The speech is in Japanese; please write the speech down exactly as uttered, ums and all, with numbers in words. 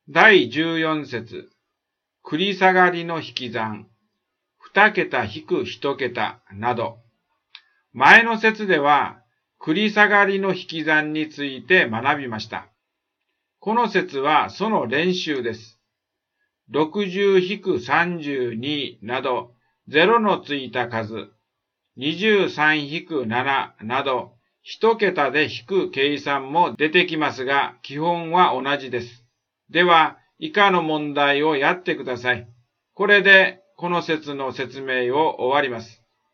だいじゅうよん節、繰り下がりの引き算、二桁引く一桁など。前の節では、繰り下がりの引き算について学びました。この節はその練習です。ろくじゅうさんじゅうになど、ゼロのついた数、にじゅうさんなななど、一桁で引く計算も出てきますが、基本は同じです。では、以下の問題をやってください。これで、この節の説明を終わります。